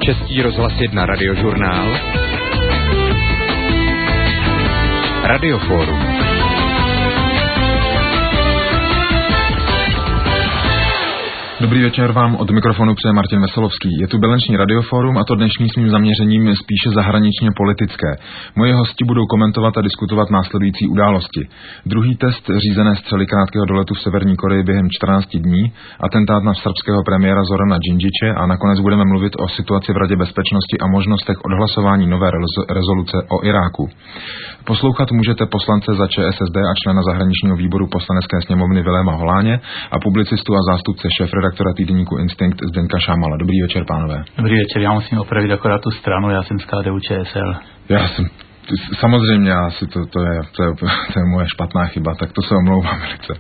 Český rozhlas 1 radiožurnál Radioforum. Dobrý večer vám, od mikrofonu přeje Martin Veselovský. Je tu bilanční radioforum a to dnešní s mým zaměřením je spíše zahraničně politické. Moje hosti budou komentovat a diskutovat následující události. Druhý test řízené střely krátkého doletu v Severní Koreji během 14 dní, atentát na srbského premiéra Zorana Džindžiče a nakonec budeme mluvit o situaci v Radě bezpečnosti a možnostech odhlasování nové rezoluce o Iráku. Poslouchat můžete poslance za ČSSD a člena zahraničního výboru Poslanecké sněmovny Viléma Holáně a publicistu a zástupce šéfredaktora týdeníku Instinkt Zdeňka Šámala. Dobrý večer, pánové. Dobrý večer, já musím opravit akorát tu stranu, já jsem z KDU-ČSL. Samozřejmě, to je moje špatná chyba, tak to se omlouvám velice.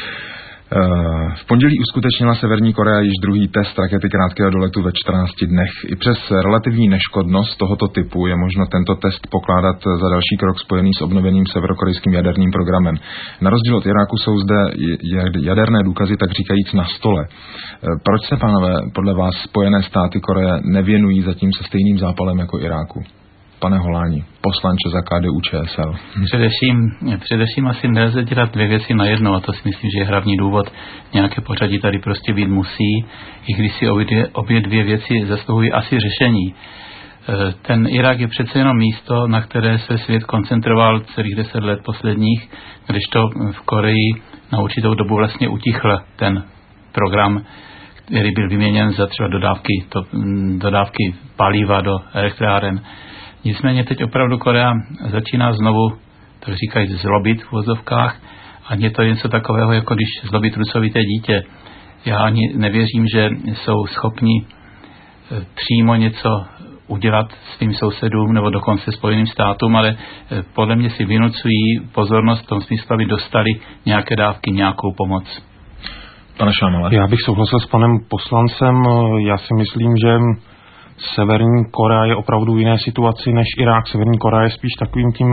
V pondělí uskutečnila Severní Korea již druhý test rakety krátkého doletu ve 14 dnech. I přes relativní neškodnost tohoto typu je možno tento test pokládat za další krok spojený s obnoveným severokorejským jaderným programem. Na rozdíl od Iráku jsou zde jaderné důkazy, tak říkajíc, na stole. Proč se, pánové, podle vás Spojené státy Koreje nevěnují zatím se stejným zápalem jako Iráku? Pane Holáni, poslanče za KDU-ČSL. Především asi nelze dělat dvě věci najednou a to si myslím, že je hlavní důvod. Nějaké pořadí tady prostě být musí, i když si obě dvě věci zasluhují asi řešení. Ten Irák je přece jenom místo, na které se svět koncentroval celých 10 let posledních, kdežto v Koreji na určitou dobu vlastně utichl ten program, který byl vyměněn za třeba dodávky paliva do elektráren. Nicméně teď opravdu Korea začíná znovu, tak říkají, zlobit v vozovkách a je to něco takového, jako když zlobí trucovité dítě. Já ani nevěřím, že jsou schopni přímo něco udělat svým sousedům nebo dokonce Spojeným státům, ale podle mě si vynucují pozornost v tom smyslu, aby dostali nějaké dávky, nějakou pomoc. Pane Šámale. Já bych souhlasil s panem poslancem. Já si myslím, že Severní Korea je opravdu v jiné situaci než Irák. Severní Korea je spíš takovým tím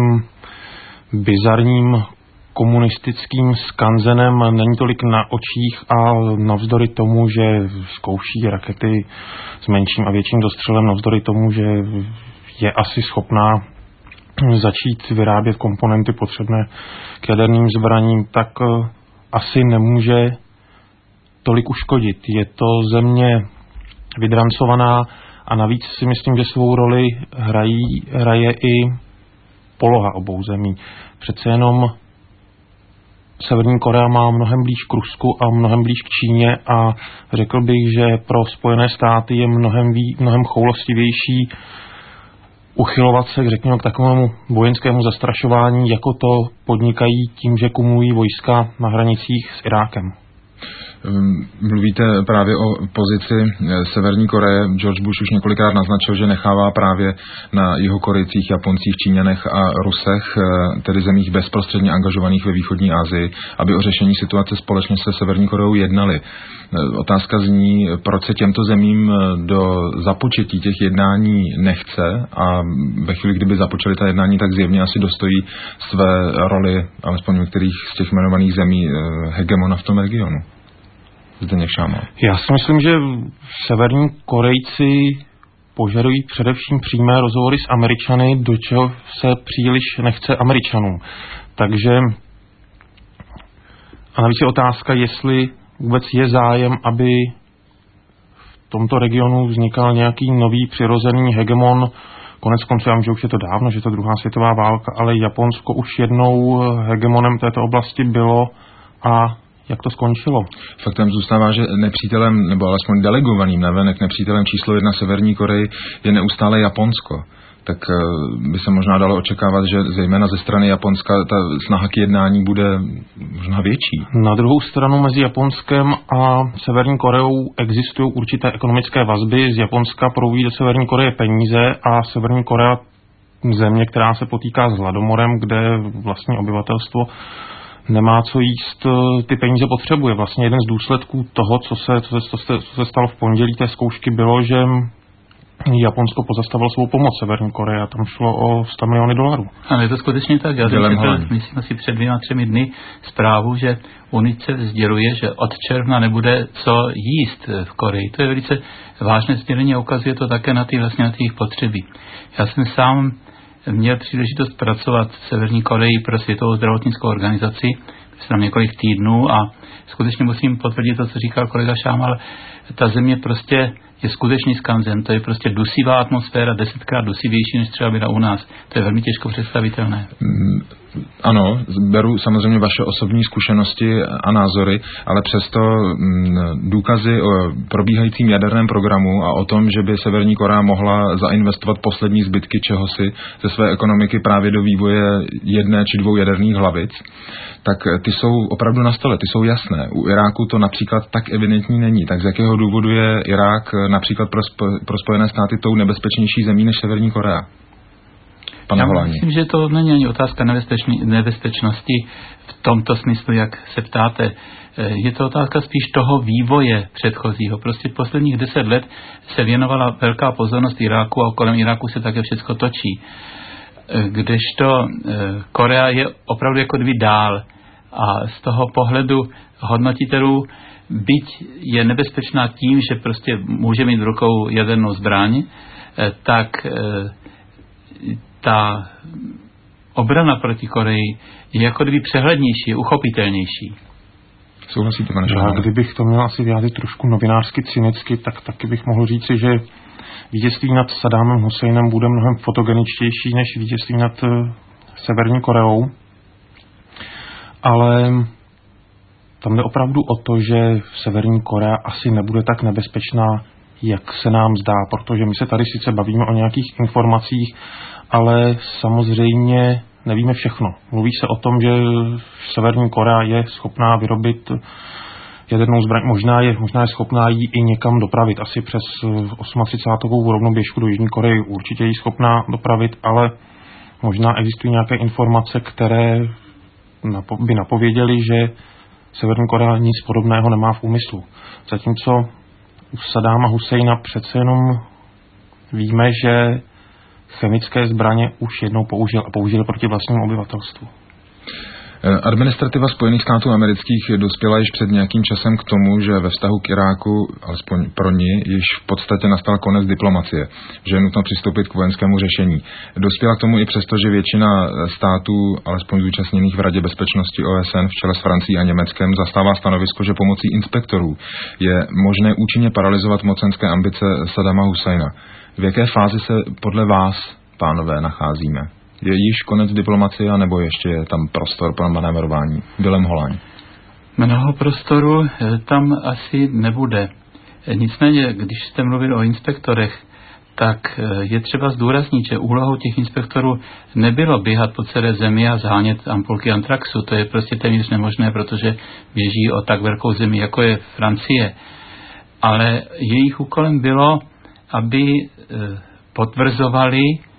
bizarním komunistickým skanzenem, není tolik na očích a navzdory tomu, že zkouší rakety s menším a větším dostřelem, navzdory tomu, že je asi schopná začít vyrábět komponenty potřebné k jaderným zbraním, tak asi nemůže tolik uškodit. Je to země vydrancovaná a navíc si myslím, že svou roli hraje i poloha obou zemí. Přece jenom Severní Korea má mnohem blíž k Rusku a mnohem blíž k Číně a řekl bych, že pro Spojené státy je mnohem choulostivější uchylovat se, řekněme, k takovému vojenskému zastrašování, jako to podnikají tím, že kumulují vojska na hranicích s Irákem. Mluvíte právě o pozici Severní Koreje. George Bush už několikrát naznačil, že nechává právě na Jihokorejcích, Japoncích, Číňanech a Rusech, tedy zemích bezprostředně angažovaných ve východní Asii, aby o řešení situace společně se Severní Koreou jednali. Otázka zní, proč se těmto zemím do započetí těch jednání nechce a ve chvíli, kdyby započali ta jednání, tak zjevně asi dostojí své roli, alespoň některých z těch jmenovaných zemí, hegemona v tom regionu. Já si myslím, že Severní Korejci požadují především přímé rozhovory s Američany, do čeho se příliš nechce Američanům. Takže a navíc je otázka, jestli vůbec je zájem, aby v tomto regionu vznikal nějaký nový přirozený hegemon. Konec konců, já vím, že už je to dávno, že to druhá světová válka, ale Japonsko už jednou hegemonem této oblasti bylo a jak to skončilo? Faktem zůstává, že nepřítelem, nebo alespoň delegovaným navenek nepřítelem číslo 1 Severní Koreji je neustále Japonsko. Tak by se možná dalo očekávat, že zejména ze strany Japonska ta snaha k jednání bude možná větší. Na druhou stranu mezi Japonskem a Severní Koreou existují určité ekonomické vazby. Z Japonska proují do Severní Koreje peníze a Severní Korea země, která se potýká s hladomorem, kde vlastně obyvatelstvo nemá co jíst, ty peníze potřebuje. Vlastně jeden z důsledků toho, co se stalo v pondělí té zkoušky, bylo, že Japonsko pozastavilo svou pomoc Severní Koreji a tam šlo o $100 miliony. Ano, je to skutečně tak. Já jsem četl, myslím asi před 2-3 dny zprávu, že UNICEF sděluje, že od června nebude co jíst v Koreji. To je velice vážné sdělení a ukazuje to také na ty jejich potřeby. Já jsem sám měl příležitost pracovat v Severní Koreji pro Světovou zdravotnickou organizaci, jsem několik týdnů a skutečně musím potvrdit to, co říkal kolega Šámal, ta země prostě je skutečný skanzen, to je prostě dusivá atmosféra, 10krát dusivější, než třeba byla u nás. To je velmi těžko představitelné. Ano, beru samozřejmě vaše osobní zkušenosti a názory, ale přesto důkazy o probíhajícím jaderném programu a o tom, že by Severní Korea mohla zainvestovat poslední zbytky čehosi ze své ekonomiky právě do vývoje 1 či 2 jaderných hlavic, tak ty jsou opravdu na stole, ty jsou jasné. U Iráku to například tak evidentní není. Tak z jakého důvodu je Irák například pro Spojené státy tou nebezpečnější zemí než Severní Korea? Já myslím, že to není ani otázka nebezpečnosti v tomto smyslu, jak se ptáte. Je to otázka spíš toho vývoje předchozího. Prostě posledních 10 let se věnovala velká pozornost Iráku a kolem Iráku se také všechno točí. Kdežto Korea je opravdu jako kdyby dál a z toho pohledu hodnotitelů byť je nebezpečná tím, že prostě může mít v rukou jadernou zbraň, tak ta obrana proti Koreji je jako kdyby přehlednější, uchopitelnější. Souhlasíte, pane Šámal? Já kdybych to měl asi vyjádřit trošku novinářsky, cynicky, tak taky bych mohl říci, že vítězství nad Saddámem Husajnem bude mnohem fotogeničtější než vítězství nad Severní Koreou. Ale tam jde opravdu o to, že Severní Korea asi nebude tak nebezpečná, jak se nám zdá, protože my se tady sice bavíme o nějakých informacích, ale samozřejmě nevíme všechno. Mluví se o tom, že Severní Korea je schopná vyrobit jadernou zbraň, možná je schopná ji i někam dopravit. Asi přes 38. rovnou běžku do Jižní Koreji určitě ji schopná dopravit, ale možná existují nějaké informace, které by napověděly, že Severní Korea nic podobného nemá v úmyslu. Zatímco u Saddáma Husajna přece jenom víme, že chemické zbraně už jednou použil proti vlastnímu obyvatelstvu. Administrativa Spojených států amerických dospěla již před nějakým časem k tomu, že ve vztahu k Iráku, alespoň pro ní, již v podstatě nastal konec diplomacie, že je nutno přistoupit k vojenskému řešení. Dospěla k tomu i přesto, že většina států, alespoň zúčastněných v Radě bezpečnosti OSN v čele s Francií a Německem, zastává stanovisko, že pomocí inspektorů je možné účinně paralyzovat mocenské ambice Saddama Husajna. V jaké fázi se podle vás, pánové, nacházíme? Je již konec diplomacie, anebo ještě je tam prostor pro manévrování? Willem Holáň. Mnoho prostoru tam asi nebude. Nicméně, když jste mluvil o inspektorech, tak je třeba zdůraznit, že úlohou těch inspektorů nebylo běhat po celé zemi a zhánět ampulky antraxu. To je prostě téměř nemožné, protože běží o tak velkou zemi, jako je Francie. Ale jejich úkolem bylo, aby potvrzovali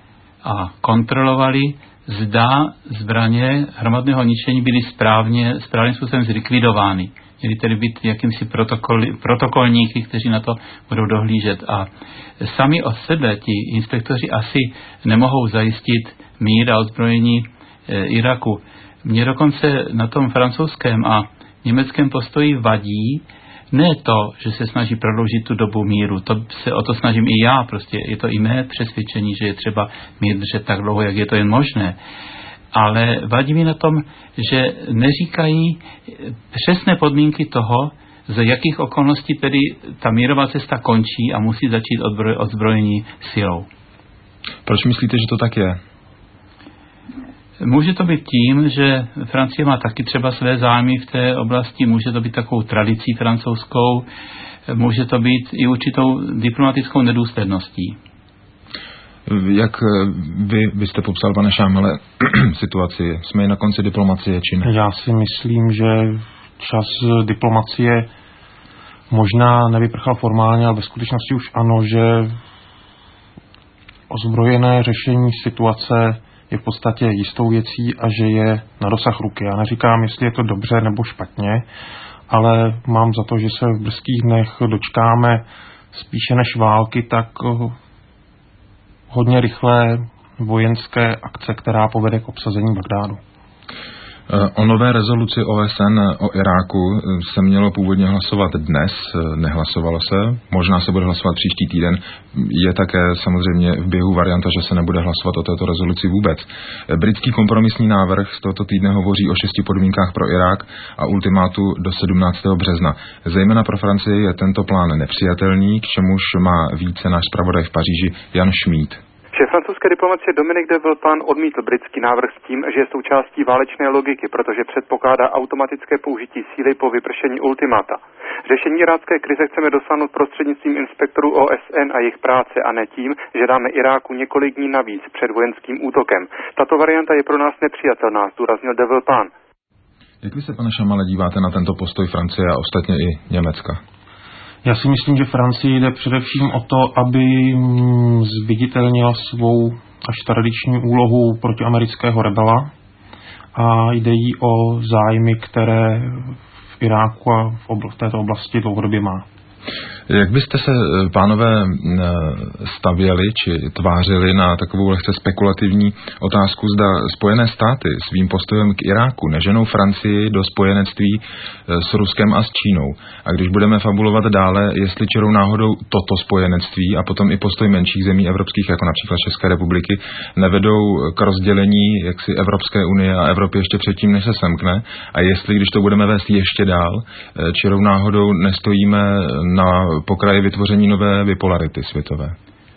a kontrolovali, zda zbraně hromadného ničení byly správným způsobem zlikvidovány. Měli tedy být jakýmsi protokolníky, kteří na to budou dohlížet. A sami o sebe ti inspektoři asi nemohou zajistit mír a odzbrojení Iraku. Mně dokonce na tom francouzském a německém postoji vadí, ne to, že se snaží prodloužit tu dobu míru, o to snažím i já, prostě je to i mé přesvědčení, že je třeba mír držet tak dlouho, jak je to jen možné. Ale vadí mi na tom, že neříkají přesné podmínky toho, za jakých okolností tedy ta mírová cesta končí a musí začít odzbrojení silou. Proč myslíte, že to tak je? Může to být tím, že Francie má taky třeba své zájmy v té oblasti, může to být takovou tradicí francouzskou, může to být i určitou diplomatickou nedůsledností. Jak vy byste popsal, pane Šámale, situaci? Jsme i na konci diplomacie, či ne? Já si myslím, že čas diplomacie možná nevyprchal formálně, ale ve skutečnosti už ano, že ozbrojené řešení situace je v podstatě jistou věcí a že je na dosah ruky. Já neříkám, jestli je to dobře nebo špatně, ale mám za to, že se v brzkých dnech dočkáme spíše než války, tak hodně rychlé vojenské akce, která povede k obsazení Bagdádu. O nové rezoluci OSN o Iráku se mělo původně hlasovat dnes, nehlasovalo se, možná se bude hlasovat příští týden. Je také samozřejmě v běhu varianta, že se nebude hlasovat o této rezoluci vůbec. Britský kompromisní návrh z tohoto týdne hovoří o 6 podmínkách pro Irák a ultimátu do 17. března. Zejména pro Francii je tento plán nepřijatelný, k čemuž má více náš zpravodaj v Paříži Jan Šmíd. Šéf francouzské diplomacie Dominique de Villepin odmítl britský návrh s tím, že je součástí válečné logiky, protože předpokládá automatické použití síly po vypršení ultimáta. Řešení irácké krize chceme dosáhnout prostřednictvím inspektorů OSN a jejich práce a ne tím, že dáme Iráku několik dní navíc před vojenským útokem. Tato varianta je pro nás nepřijatelná, zdůraznil de Villepin. Jak vy se, pane Šamale, díváte na tento postoj Francie a ostatně i Německa? Já si myslím, že Francii jde především o to, aby zviditelnila svou až tradiční úlohu protiamerického rebela a jde jí o zájmy, které v Iráku a v této oblasti dlouhodobě má. Jak byste se, pánové, stavěli či tvářili na takovou lehce spekulativní otázku, zda Spojené státy svým postojem k Iráku neženou Francii do spojenectví s Ruskem a s Čínou? A když budeme fabulovat dále, jestli čirou náhodou toto spojenectví a potom i postoj menších zemí evropských, jako například České republiky, nevedou k rozdělení jaksi Evropské unie a Evropy ještě předtím, než se semkne, a jestli, když to budeme vést ještě dál, čirou náhodou nestojíme na pokraji vytvoření nové bipolarity světové.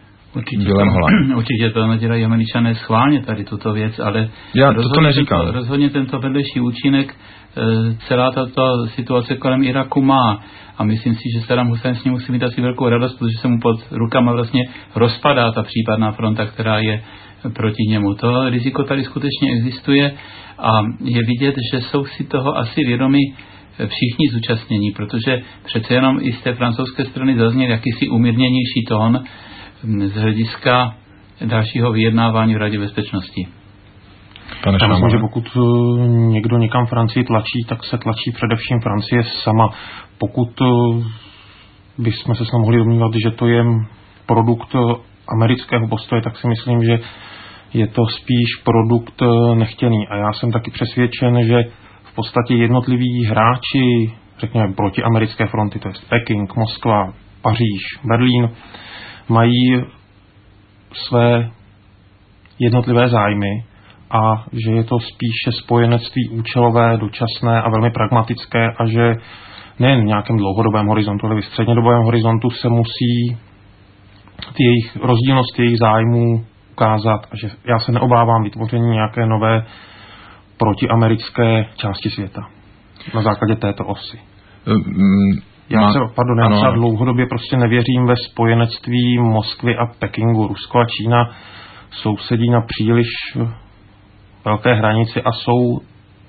Určitě to nedělají Američané schválně tady tuto věc, ale já to neříkám. Rozhodně tento vedlejší účinek celá tato situace kolem Iraku má. A myslím si, že Saddam Hussein s ním musí mít asi velkou radost, protože se mu pod rukama vlastně rozpadá ta případná fronta, která je proti němu. To riziko tady skutečně existuje a je vidět, že jsou si toho asi vědomi všichni zúčastnění, protože přece jenom i z té francouzské strany zazněl jakýsi umírněnější tón z hlediska dalšího vyjednávání v Radě bezpečnosti. Já myslím, že pokud někdo někam Francii tlačí, tak se tlačí především Francie sama. Pokud bychom se snad mohli domnívat, že to je produkt amerického postoje, tak si myslím, že je to spíš produkt nechtěný. A já jsem taky přesvědčen, že v podstatě jednotliví hráči, řekněme, protiamerické fronty, to je Peking, Moskva, Paříž, Berlín, mají své jednotlivé zájmy a že je to spíše spojenectví účelové, dočasné a velmi pragmatické a že nejen v nějakém dlouhodobém horizontu, ale i v střednědobém horizontu se musí rozdílnost jejich zájmů ukázat a že já se neobávám vytvoření nějaké nové protiamerické části světa na základě této osy. Já třeba dlouhodobě prostě nevěřím ve spojenectví Moskvy a Pekingu. Rusko a Čína sousedí na příliš velké hranici a jsou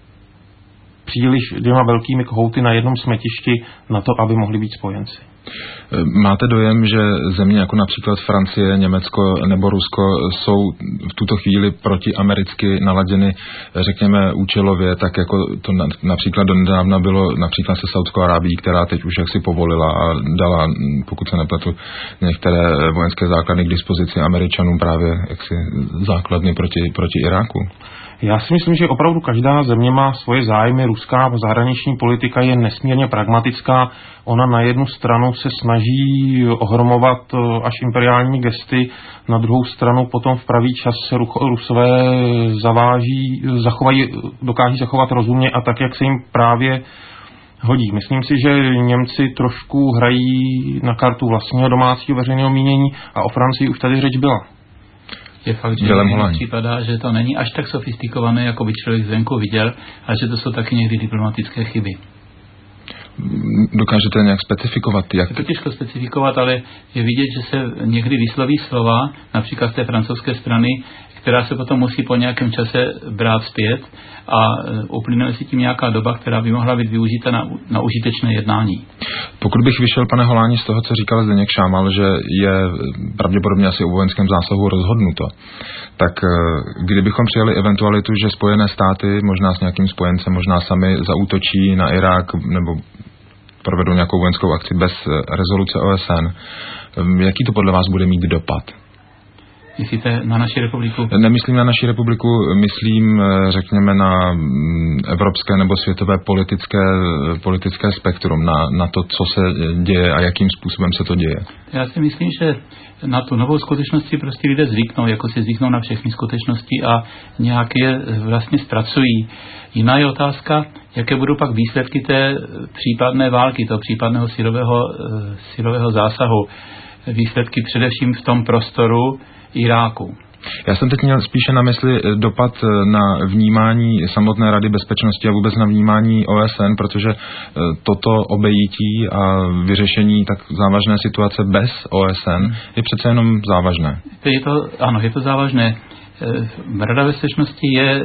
příliš dvěma velkými kohouty na jednom smetišti na to, aby mohli být spojenci. Máte dojem, že země jako například Francie, Německo nebo Rusko jsou v tuto chvíli protiamericky naladěny, řekněme, účelově, tak jako to například donedávna bylo například se Saudskou Arábií, která teď už jaksi povolila a dala, pokud se nepletu, některé vojenské základny k dispozici Američanům právě jaksi základny proti Iráku? Já si myslím, že opravdu každá země má svoje zájmy. Ruská zahraniční politika je nesmírně pragmatická. Ona na jednu stranu se snaží ohromovat až imperiálními gesty, na druhou stranu potom v pravý čas se Rusové dokáží zachovat rozumně a tak, jak se jim právě hodí. Myslím si, že Němci trošku hrají na kartu vlastního domácího veřejného mínění a o Francii už tady řeč byla. Je fakt, že připadá, že to není až tak sofistikované, jako by člověk zvenku viděl, ale že to jsou taky někdy diplomatické chyby. Dokážete nějak specifikovat? Jak? Je to těžko specifikovat, ale je vidět, že se někdy vysloví slova, například z té francouzské strany, která se potom musí po nějakém čase brát zpět a uplyne si tím nějaká doba, která by mohla být využita na užitečné jednání. Pokud bych vyšel, pane Holáni, z toho, co říkal Zdeněk Šámal, že je pravděpodobně asi o vojenském zásahu rozhodnuto, tak kdybychom přijali eventualitu, že Spojené státy možná s nějakým spojencem, možná sami zaútočí na Irák nebo provedou nějakou vojenskou akci bez rezoluce OSN, jaký to podle vás bude mít dopad? Myslíte na naši republiku? Nemyslím na naši republiku, myslím, řekněme, na evropské nebo světové politické spektrum, na to, co se děje a jakým způsobem se to děje. Já si myslím, že na tu novou skutečnosti prostě lidé zvyknou, jako si zvyknou na všechny skutečnosti a nějak je vlastně zpracují. Jiná je otázka, jaké budou pak výsledky té případné války, toho případného silového zásahu. Výsledky především v tom prostoru Iráku. Já jsem teď měl spíše na mysli dopad na vnímání samotné Rady bezpečnosti a vůbec na vnímání OSN, protože toto obejítí a vyřešení tak závažné situace bez OSN je přece jenom závažné. Je to závažné. Rada bezpečnosti je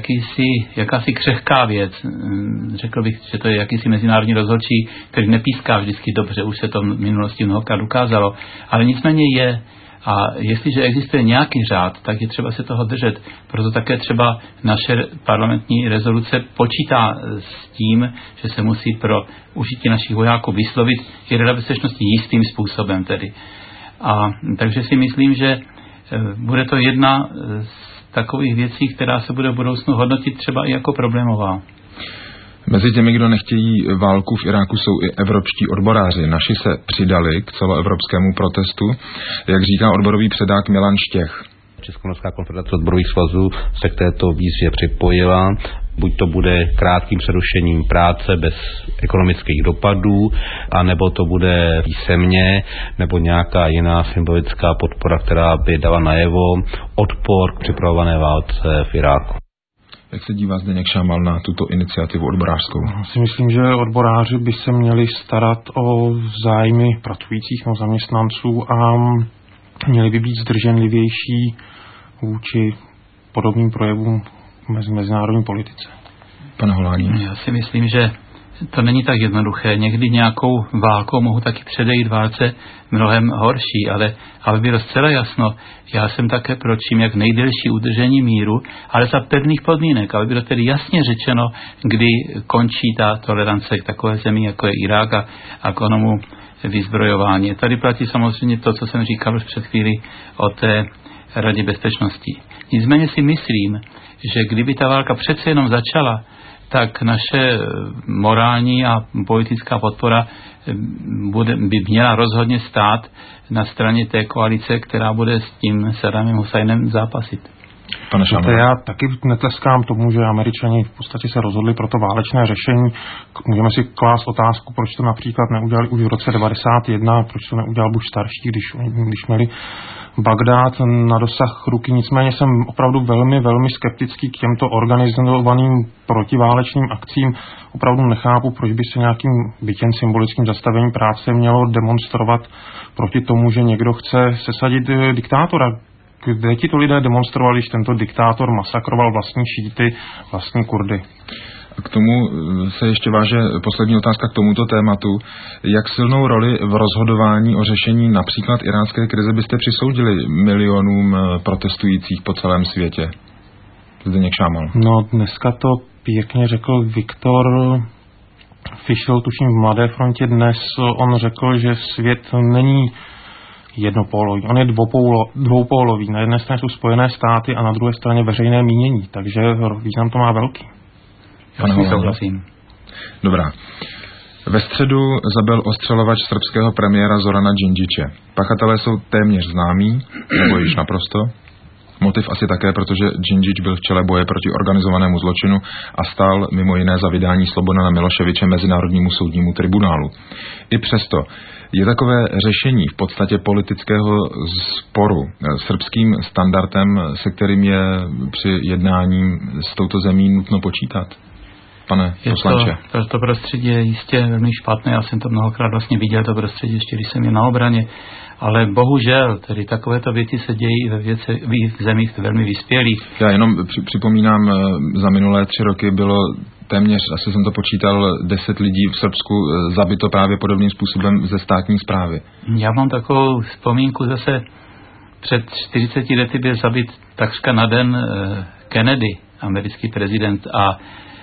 jakási křehká věc. Řekl bych, že to je jakýsi mezinárodní rozhodčí, který nepíská vždycky dobře, už se to v minulosti mnohokrát ukázalo, ale nicméně je. A jestliže existuje nějaký řád, tak je třeba se toho držet. Proto také třeba naše parlamentní rezoluce počítá s tím, že se musí pro užití našich vojáků vyslovit i Rada bezpečnosti jistým způsobem tedy. A takže si myslím, že bude to jedna z takových věcí, která se bude v budoucnu hodnotit třeba i jako problémová. Mezi těmi, kdo nechtějí válku v Iráku, jsou i evropští odboráři. Naši se přidali k celoevropskému protestu, jak říká odborový předák Milan Štěch. Českomoravská konfederace odborových svazů se k této výzvě připojila. Buď to bude krátkým přerušením práce bez ekonomických dopadů, anebo to bude písemně, nebo nějaká jiná symbolická podpora, která by dala najevo odpor k připravované válce v Iráku. Jak se dívá Zdeněk Šámal na tuto iniciativu odborářskou? Já si myslím, že odboráři by se měli starat o zájmy pracujících nebo zaměstnanců a měli by být zdrženlivější vůči podobným projevům v mezinárodní politice. Pane Holání. Já si myslím, že to není tak jednoduché. Někdy nějakou válkou mohu taky předejít válce mnohem horší, ale aby bylo zcela jasno, já jsem také pro čím jak nejdelší udržení míru, ale za pevných podmínek, aby bylo tedy jasně řečeno, kdy končí ta tolerance k takové zemi, jako je Irák a k onomu vyzbrojování. Tady platí samozřejmě to, co jsem říkal už před chvíli o té Radě bezpečnosti. Nicméně si myslím, že kdyby ta válka přece jenom začala, tak naše morální a politická podpora by měla rozhodně stát na straně té koalice, která bude s tím Saddamem Husajnem zápasit. Já taky netleskám tomu, že Američani v podstatě se rozhodli pro to válečné řešení. Můžeme si klást otázku, proč to například neudělali už v roce 1991, proč to neudělal Bush starší, když měli Bagdád na dosah ruky. Nicméně jsem opravdu velmi, velmi skeptický k těmto organizovaným protiválečným akcím. Opravdu nechápu, proč by se nějakým bytěn symbolickým zastavením práce mělo demonstrovat proti tomu, že někdo chce sesadit diktátora. Kde ti to lidé demonstrovali, když tento diktátor masakroval vlastní šíty, vlastní Kurdy? K tomu se ještě váže poslední otázka k tomuto tématu. Jak silnou roli v rozhodování o řešení například irácké krize byste přisoudili milionům protestujících po celém světě? Zdeněk Šámal. No, dneska to pěkně řekl Viktor Fischl, tuším v Mladé frontě dnes. On řekl, že svět není jednopólový. On je dvoupólový. Na jedné straně jsou Spojené státy a na druhé straně veřejné mínění. Takže význam to má velký. Souhlasím. Dobrá. Ve středu zabil ostřelovač srbského premiéra Zorana Džindžiče. Pachatelé jsou téměř známí, nebo již naprosto. Motiv asi také, protože Džindžič byl v čele boje proti organizovanému zločinu a stál mimo jiné za vydání Slobodana Miloševiče Mezinárodnímu soudnímu tribunálu. I přesto je takové řešení v podstatě politického sporu srbským standardem, se kterým je při jednání s touto zemí nutno počítat? Pane poslanče. To prostředí je jistě velmi špatné, já jsem to mnohokrát vlastně viděl, to prostředí, ještě když jsem je na obraně, ale bohužel, tedy takovéto věci se dějí v zemích velmi vyspělých. Já jenom připomínám, za minulé 3 roky bylo téměř, asi jsem to počítal, 10 lidí v Srbsku zabito právě podobným způsobem ze státní správy. Já mám takovou vzpomínku zase, před 40 lety byl zabit takřka na den Kennedy, americký prezident, a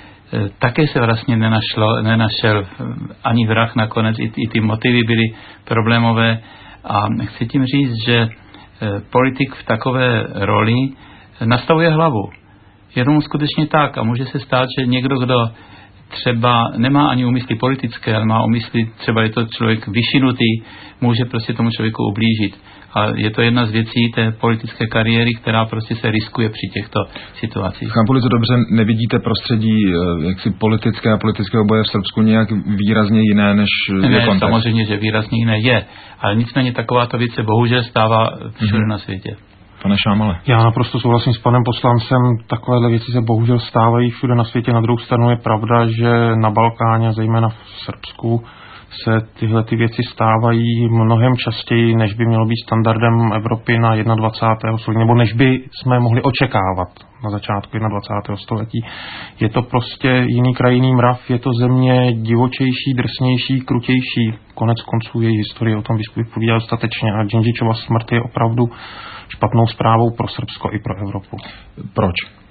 také se vlastně nenašel ani vrah nakonec, i ty motivy byly problémové a chci tím říct, že politik v takové roli nastavuje hlavu. Jenom skutečně tak a může se stát, že někdo, kdo třeba nemá ani úmysly politické, ale má úmysly, třeba je to člověk vyšinutý, může prostě tomu člověku ublížit. A je to jedna z věcí té politické kariéry, která prostě se riskuje při těchto situacích. Chápu-li to dobře, nevidíte prostředí jaksi politické a politického boje v Srbsku nějak výrazně jiné než je kontext? Samozřejmě, že výrazně jiné je, ale nicméně takováto věc se bohužel stává všude na světě. Pane Šámale. Já naprosto souhlasím s panem poslancem, takovéhle věci se bohužel stávají všude na světě. Na druhou stranu je pravda, že na Balkáně, zejména v Srbsku, se tyhle ty věci stávají mnohem častěji, než by mělo být standardem Evropy na 21. století, nebo než by jsme mohli očekávat na začátku 21. století. Je to prostě jiný kraj, jiný mrav, je to země divočejší, drsnější, krutější. Konec konců její historie o tom vypovídá dostatečně a Džindžičova smrt je opravdu špatnou zprávou pro Srbsko i pro Evropu. Proč?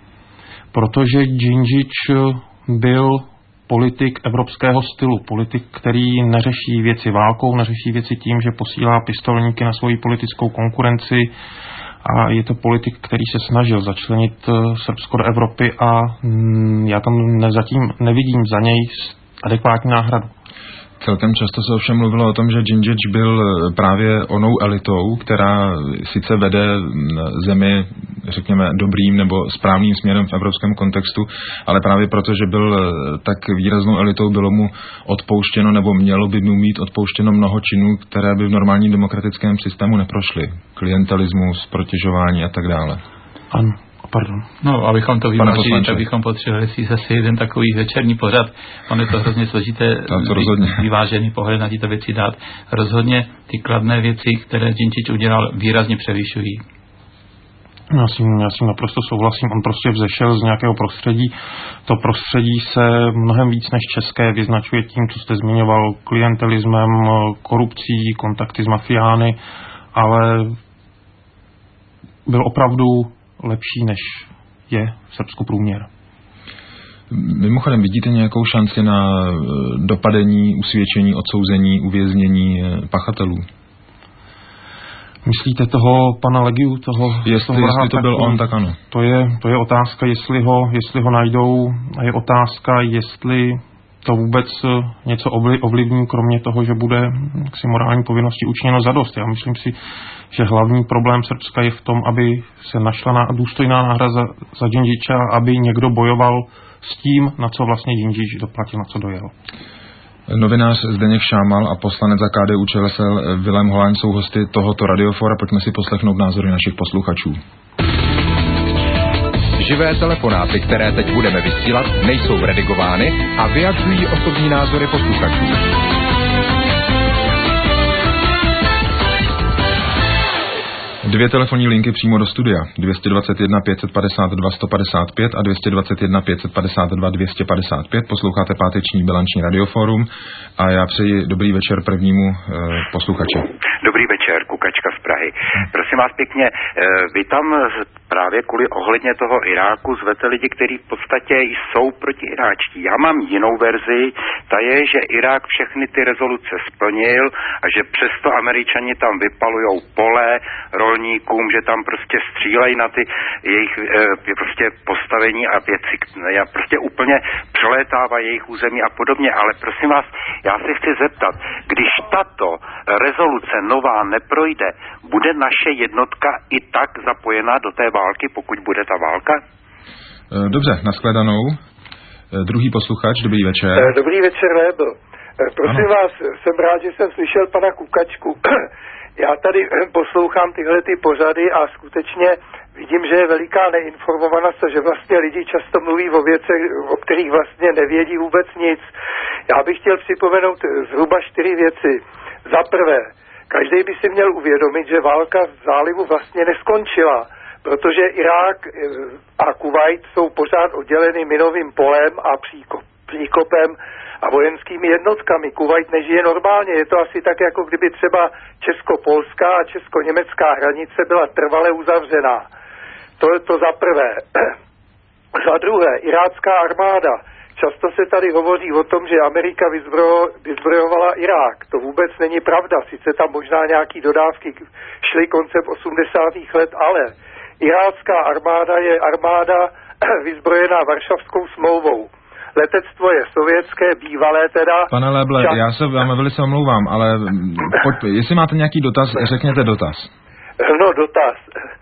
Protože Džindžič byl politik evropského stylu, politik, který neřeší věci válkou, neřeší věci tím, že posílá pistolníky na svoji politickou konkurenci a je to politik, který se snažil začlenit Srbsko do Evropy a já tam zatím nevidím za něj adekvátní náhradu. Celkem často se ovšem mluvilo o tom, že Džindžič byl právě onou elitou, která sice vede zemi, řekněme, dobrým nebo správným směrem v evropském kontextu, ale právě proto, že byl tak výraznou elitou, bylo mu odpouštěno nebo mělo by mu mít odpouštěno mnoho činů, které by v normálním demokratickém systému neprošly. Klientelismus, protěžování a tak dále. Ano. Pardon. No, abychom to vyvážili, tak bychom potřebovali si zase jeden takový večerní pořad. On je to hrozně složité vyvážený pohled na tyto věci dát. Rozhodně ty kladné věci, které Džindžič udělal, výrazně převyšují. Já s tím naprosto souhlasím. On prostě vzešel z nějakého prostředí. To prostředí se mnohem víc než české vyznačuje tím, co jste zmiňoval, klientelismem, korupcí, kontakty s mafiány, ale byl opravdu lepší, než je v Srbsku průměr. Mimochodem, vidíte nějakou šanci na dopadení, usvědčení, odsouzení, uvěznění pachatelů? Myslíte toho pana Legiu? Jestli to byl on, tak ano. To je otázka, jestli ho najdou, a je otázka, jestli to vůbec něco ovlivní, kromě toho, že bude si morální povinnosti učiněno zadost. Já myslím si, že hlavní problém Srbska je v tom, aby se našla důstojná náhrada za Džindžiča, aby někdo bojoval s tím, na co vlastně Džindžič doplatil, na co dojel. Novinář Zdeněk Šámal a poslanec za KDU-ČSL Vilém Holáň jsou hosty tohoto radiofora. Pojďme si poslechnout názory našich posluchačů. Živé telefonáty, které teď budeme vysílat, nejsou redigovány a vyjadřují osobní názory posluchačů. Dvě telefonní linky přímo do studia. 221 552 155 a 221 552 255. Posloucháte páteční bilanční radioforum a já přeji dobrý večer prvnímu posluchači. Dobrý večer, Kukačka z Prahy. Prosím vás pěkně, vy tam právě kvůli ohledně toho Iráku zvete lidi, kteří v podstatě jsou protiiráčtí. Já mám jinou verzi, ta je, že Irák všechny ty rezoluce splnil a že přesto Američani tam vypalujou pole rolníkům, že tam prostě střílejí na ty jejich prostě postavení a věci, prostě úplně přelétává jejich území a podobně, ale prosím vás, já se chci zeptat, když tato rezoluce nová neprojde, bude naše jednotka i tak zapojená do té války, pokud bude ta válka? Dobře, nashledanou. Druhý posluchač, dobrý večer. Dobrý večer, Lébo. Prosím vás, jsem rád, že jsem slyšel pana Kukačku. Já tady poslouchám tyhle ty pořady a skutečně vidím, že je veliká neinformovanost a že vlastně lidi často mluví o věcech, o kterých vlastně nevědí vůbec nic. Já bych chtěl připomenout zhruba 4 věci. Za prvé, každý by si měl uvědomit, že válka v zálivu vlastně neskončila, protože Irák a Kuvajt jsou pořád odděleny minovým polem a příkopem a vojenskými jednotkami. Kuvajt nežije normálně, je to asi tak, jako kdyby třeba česko-polská a česko-německá hranice byla trvale uzavřená. To je to za prvé. Za druhé, irácká armáda často se tady hovoří o tom, že Amerika vyzbrojovala Irák. To vůbec není pravda. Sice tam možná nějaký dodávky šly koncem 80. let, ale irácká armáda je armáda vyzbrojená Varšavskou smlouvou. Letectvo je sovětské, bývalé teda. Pane Léble, já se vám velice omlouvám, ale jestli máte nějaký dotaz, řekněte dotaz. No, dotaz.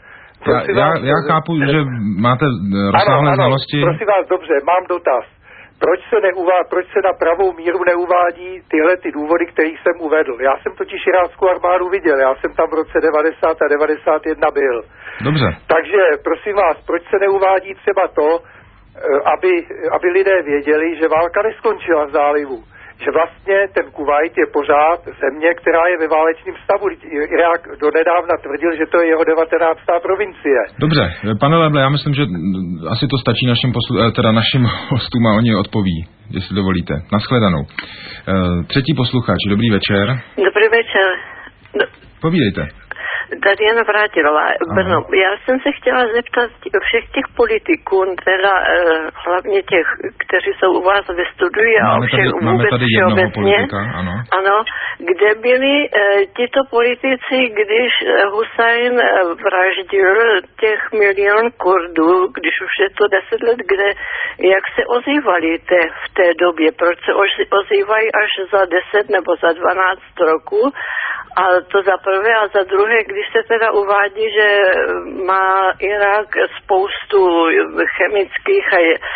Já chápu, že máte rozsáhlé znalosti. Prosím vás, dobře, mám dotaz. Proč se na pravou míru neuvádí tyhle ty důvody, které jsem uvedl? Já jsem totiž iráckou armádu viděl, já jsem tam v roce 90 a 91 byl. Dobře. Takže, prosím vás, proč se neuvádí třeba to, aby lidé věděli, že válka neskončila v zálivu? Že vlastně ten Kuvajt je pořád země, která je ve válečném stavu. Irák donedávna tvrdil, že to je jeho 19. provincie. Dobře, pane Léble, já myslím, že asi to stačí našim hostům a oni odpoví, jestli dovolíte. Nashledanou. Třetí posluchač, dobrý večer. Dobrý večer. Povídejte. Tady Jana Vrátilová, Brno. Já jsem se chtěla zeptat všech těch politiků, teda hlavně těch, kteří jsou u vás ve studiu a všech vůbec všeobecně. Ano, kde byli tito politici, když Husajn vraždil těch milion Kurdů, když už je to 10 let, jak se ozývali v té době, proč se ozývají až za 10 nebo za 12 roku. A to za prvé a za druhé, když se teda uvádí, že má Irák spoustu chemických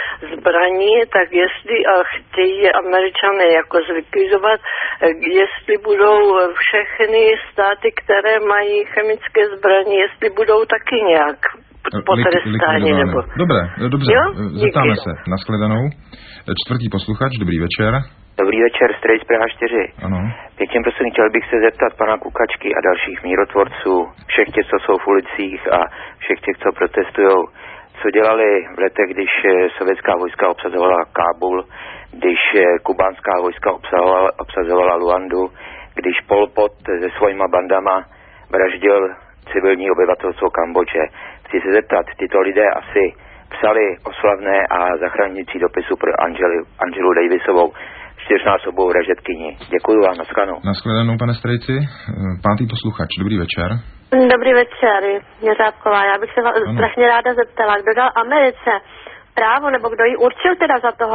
zbraní, tak jestli chtějí Američané jako zlikvidovat, jestli budou všechny státy, které mají chemické zbraně, jestli budou taky nějak potrestáni. Dobře, zeptáme se. Nashledanou. Čtvrtý posluchač, dobrý večer. Dobrý večer, Strej z Praha 4. Ano. Pěkně prosím, chtěl bych se zeptat pana Kukačky a dalších mírotvorců, všech těch, co jsou v ulicích a všech těch, co protestujou, co dělali v letech, když sovětská vojska obsazovala Kábul, když kubánská vojska obsazovala Luandu, když Pol Pot se svojima bandama vraždil civilní obyvatelstvo Kambodže. Chci se zeptat, tyto lidé asi psali oslavné a zachraňující dopisu pro Angelu Davisovou, 4násobou vražedkyni. Děkuji vám, nashledanou, pane Strejci. Pátý posluchač, dobrý večer. Dobrý večer, Jeřábková. Já bych se vás strašně ráda zeptala, kdo dal Americe právo, nebo kdo ji určil teda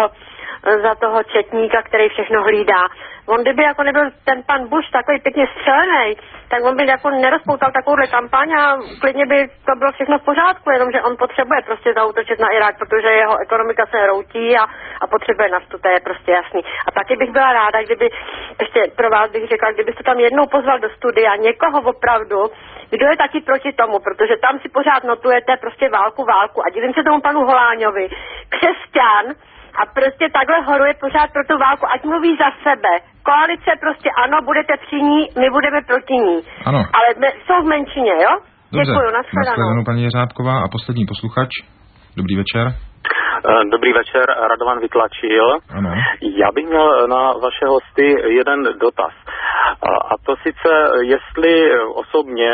za toho četníka, který všechno hlídá. On kdyby jako nebyl ten pan Bush takový pěkně střelený, tak on by jako nerozpoutal takovouhle kampaň a klidně by to bylo všechno v pořádku, jenomže on potřebuje prostě zaútočit na Irák, protože jeho ekonomika se hroutí a potřebuje naftu, to je prostě jasný. A taky bych byla ráda, kdyby, ještě pro vás bych řekla, kdybyste tam jednou pozval do studia někoho opravdu, kdo je taky proti tomu, protože tam si pořád notujete prostě válku a divím se tomu panu Holáňovi, křesťan, a prostě takhle horuje pořád pro tu válku, ať mluví za sebe. Koalice prostě ano, budete při ní, my budeme proti ní. Ano. Ale jsou v menšině, jo? Dobře. Děkuju, nashledanou paní Jeřábková a poslední posluchač. Dobrý večer. Dobrý večer, Radovan Vytlačil. Ano. Já bych měl na vaše hosty jeden dotaz. A to sice, jestli osobně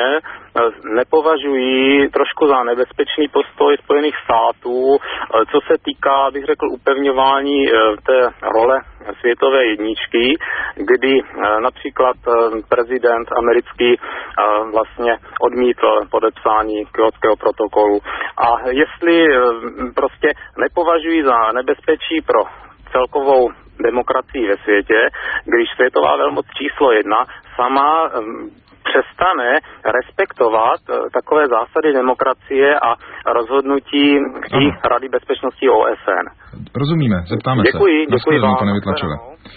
nepovažují trošku za nebezpečný postoj Spojených států, co se týká, bych řekl, upevňování té role světové jedničky, kdy například prezident americký vlastně odmítl podepsání Kyotského protokolu. A jestli prostě nepovažují za nebezpečí pro celkovou demokracii ve světě, když světová velmoc číslo 1 sama přestane respektovat takové zásady demokracie a rozhodnutí i Rady bezpečnosti OSN. Rozumíme, zeptáme se. Děkuji vám, pane Vytlačile.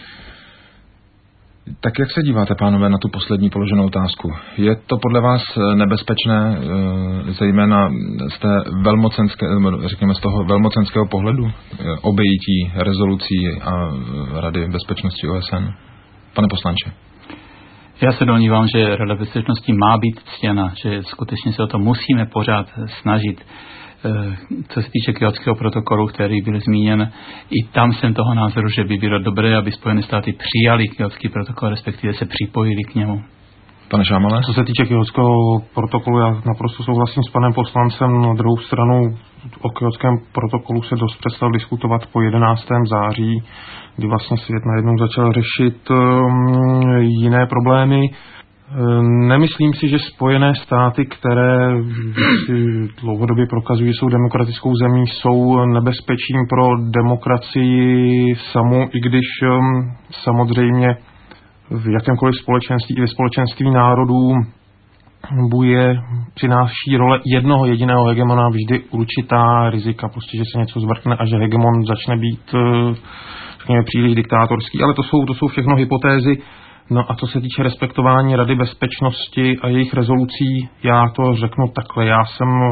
Tak jak se díváte, pánové, na tu poslední položenou otázku? Je to podle vás nebezpečné, zejména z té řekněme z toho velmocenského pohledu, obejití rezolucí a Rady bezpečnosti OSN? Pane poslanče. Já se domnívám, že Rada bezpečnosti má být ctěna, že skutečně se o to musíme pořád snažit. Co se týče Kyotského protokolu, který byl zmíněn, i tam jsem toho názoru, že by bylo dobré, aby Spojené státy přijali Kyotský protokol, respektive se připojili k němu. Pane Šámale? Co se týče Kyotského protokolu, já naprosto souhlasím s panem poslancem. Na druhou stranu o Kyotském protokolu se dost přestal diskutovat po 11. září, kdy vlastně svět najednou začal řešit jiné problémy. Nemyslím si, že Spojené státy, které si dlouhodobě prokazují, že jsou demokratickou zemí, jsou nebezpečím pro demokracii samu, i když samozřejmě v jakémkoliv společenství i ve společenství národů přináší role jednoho jediného hegemona vždy určitá rizika, prostě, že se něco zvrtne a že hegemon začne být příliš diktátorský, ale to jsou všechno hypotézy. No a co se týče respektování Rady bezpečnosti a jejich rezolucí, já to řeknu takhle, já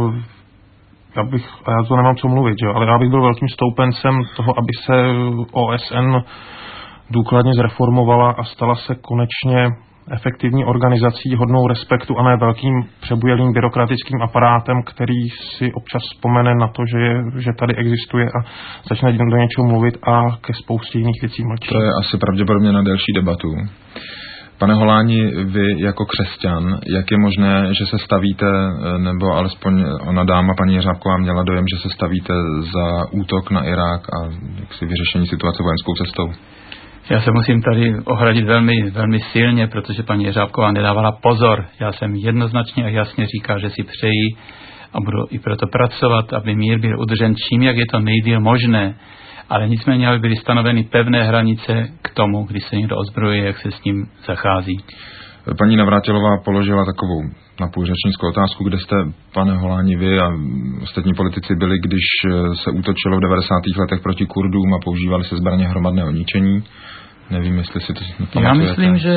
to nemám co mluvit, jo, ale já bych byl velkým stoupencem toho, aby se OSN důkladně zreformovala a stala se konečně efektivní organizací hodnou respektu a ne velkým přebujelým byrokratickým aparátem, který si občas vzpomene na to, že tady existuje a začne do něčeho mluvit a ke spoustě jiných věcí mlčí. To je asi pravděpodobně na delší debatu. Pane Holáni, vy jako křesťan, jak je možné, že se stavíte, nebo alespoň ona dáma, paní Jeřábková, měla dojem, že se stavíte za útok na Irák a jaksi vyřešení situace vojenskou cestou? Já se musím tady ohradit velmi, velmi silně, protože paní Jeřábková nedávala pozor. Já jsem jednoznačně a jasně říkal, že si přeji a budu i proto pracovat, aby mír byl udržen čím, jak je to nejdýl možné. Ale nicméně, aby byly stanoveny pevné hranice k tomu, kdy se někdo ozbrojuje, jak se s ním zachází. Paní Navrátilová položila takovou napůlřečnickou otázku, kde jste, pane Holáni, vy a ostatní politici byli, když se útočilo v 90. letech proti Kurdům a používali se zbraně hromadného ničení. Nevím, jestli si to pamatujete. Já myslím, že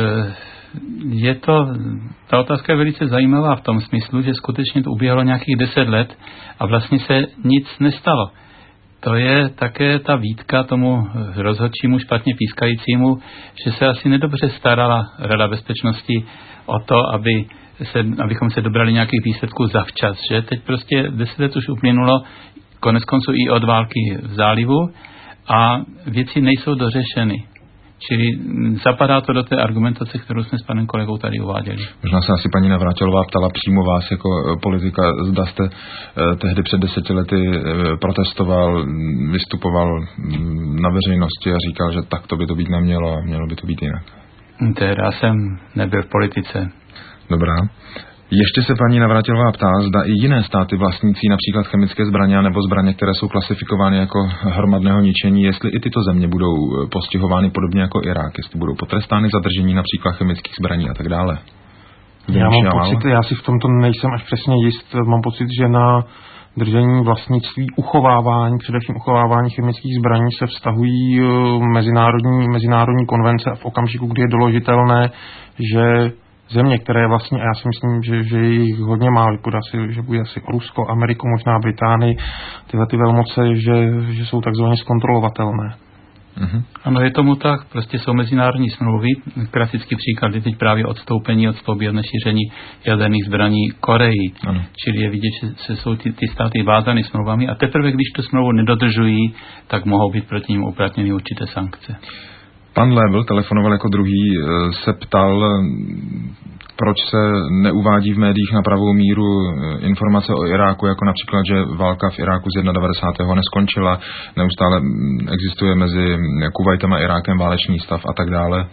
ta otázka je velice zajímavá v tom smyslu, že skutečně to uběhlo nějakých 10 let a vlastně se nic nestalo. To je také ta výtka tomu rozhodčímu špatně pískajícímu, že se asi nedobře starala Rada bezpečnosti o to, abychom se dobrali nějakých výsledků zavčas. Že? Teď prostě 10 let už uplynulo, koneckonců i od války v zálivu a věci nejsou dořešeny. Čili zapadá to do té argumentace, kterou jsme s panem kolegou tady uváděli. Možná se asi paní Navrátilová ptala přímo vás jako politika, zda jste tehdy před 10 lety protestoval, vystupoval na veřejnosti a říkal, že tak to by to být nemělo a mělo by to být jinak. Já jsem nebyl v politice. Dobrá. Ještě se paní Navrátilová ptá, zda i jiné státy vlastnící například chemické zbraně nebo zbraně, které jsou klasifikovány jako hromadného ničení, jestli i tyto země budou postihovány podobně jako Irák, jestli budou potrestány za držení například chemických zbraní a tak dále. Já si v tomto nejsem až přesně jist. Mám pocit, že na držení vlastnictví, především uchovávání chemických zbraní se vztahují mezinárodní konvence a v okamžiku, kdy je doložitelné, že země, které vlastně, a já si myslím, že jich hodně má, že bude asi Rusko, Ameriku, možná Británii, tyhle ty velmoce, že jsou takzvaně zkontrolovatelné. Mm-hmm. Ano, je tomu tak, prostě jsou mezinárodní smlouvy, klasický příklad je teď právě odstoupení od nešíření jaderných zbraní Koreji. Ano. Čili je vidět, že jsou ty státy vázány smlouvami a teprve, když tu smlouvu nedodržují, tak mohou být proti nim uplatněny určité sankce. Pan Lebl telefonoval jako druhý, se ptal, proč se neuvádí v médiích na pravou míru informace o Iráku, jako například, že válka v Iráku z 91. neskončila, neustále existuje mezi Kuvajtem a Irákem válečný stav a tak dále.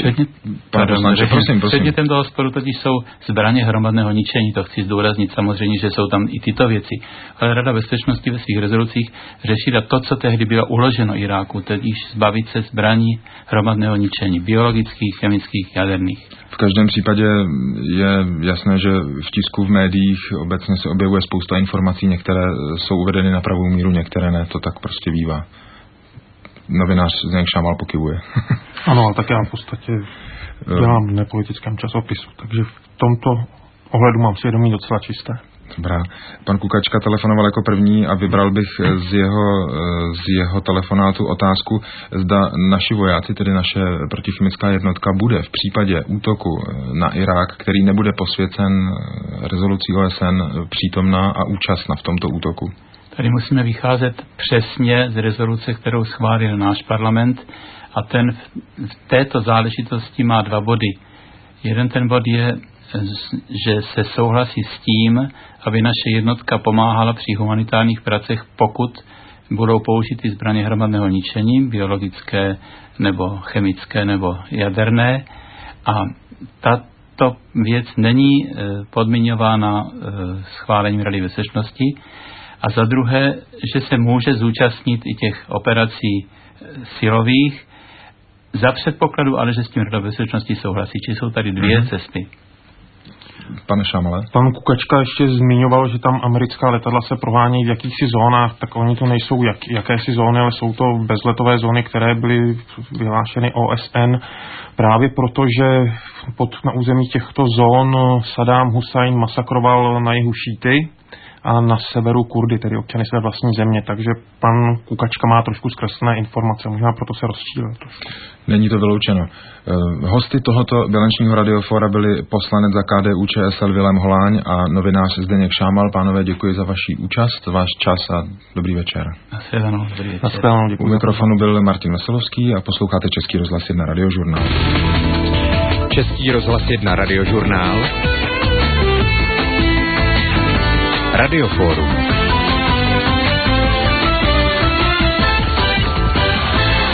Předmětem toho sporu totiž jsou zbraně hromadného ničení, to chci zdůraznit samozřejmě, že jsou tam i tyto věci. Ale Rada bezpečnosti ve svých rezolucích řešila to, co tehdy bylo uloženo Iráku, tedy zbavit se zbraní hromadného ničení, biologických, chemických, jaderných. V každém případě je jasné, že v tisku, v médiích obecně se objevuje spousta informací, některé jsou uvedeny na pravou míru, některé ne, to tak prostě bývá. Novinář Zdeněk Šámal pokyvuje. Ano, tak já v podstatě dělám v nepolitickém časopisu, takže v tomto ohledu mám svědomí docela čisté. Dobrá. Pan Kukačka telefonoval jako první a vybral bych z jeho telefonátu otázku, zda naši vojáci, tedy naše protichemická jednotka, bude v případě útoku na Irák, který nebude posvěcen rezolucí OSN, přítomná a účastna v tomto útoku. Tady musíme vycházet přesně z rezoluce, kterou schválil náš parlament a ten v této záležitosti má 2 body. Jeden ten bod je, že se souhlasí s tím, aby naše jednotka pomáhala při humanitárních pracech, pokud budou použity zbraně hromadného ničení, biologické nebo chemické nebo jaderné. A tato věc není podmiňována schválením Rady bezpečnosti. A za druhé, že se může zúčastnit i těch operací silových, za předpokladu, ale že s tím Rada bezpečnosti souhlasí. Či jsou tady dvě cesty. Pane Šamale. Pan Kukačka ještě zmiňoval, že tam americká letadla se prohánějí v jakýchsi zónách, tak oni to nejsou jakési zóny, ale jsou to bezletové zóny, které byly vyhlášeny OSN právě proto, že na území těchto zón Saddam Husajn masakroval na jihu šíty a na severu Kurdy, tedy občany své vlastní země, takže pan Kukačka má trošku zkreslené informace, možná proto se rozčílil trošku. Není to vyloučeno. Hosty tohoto bilančního radiofora byli poslanec za KDU ČSL Vilém Holáň a novinář Zdeněk Šámal. Pánové, děkuji za vaši účast, váš čas a dobrý večer. U mikrofonu byl Martin Veselovský a posloucháte Český rozhlas 1 radiožurnál. Český rozhlas 1 radiožurnál. Radioforum.